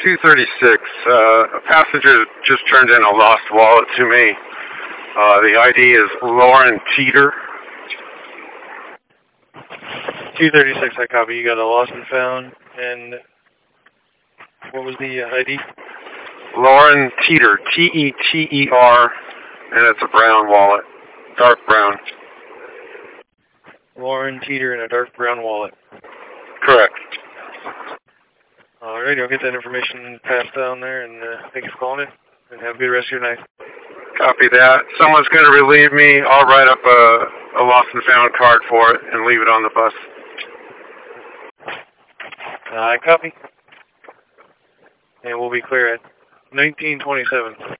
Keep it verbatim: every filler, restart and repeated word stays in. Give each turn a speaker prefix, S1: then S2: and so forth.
S1: two thirty-six. Uh, a passenger just turned in a lost wallet to me. Uh, the I D is Lauren Teeter.
S2: two thirty-six, I copy. You got a lost and found. And what was the uh, I D?
S1: Lauren Teeter. T E T E R. And it's a brown wallet. Dark brown.
S2: Lauren Teeter in a dark brown wallet.
S1: Correct.
S2: Alright, I'll get that information passed down there, and uh, thank you for calling in, and have a good rest of your night.
S1: Copy that. Someone's going to relieve me. I'll write up a, a lost and found card for it and leave it on the bus.
S2: I uh, copy. And we'll be clear at nineteen twenty-seven.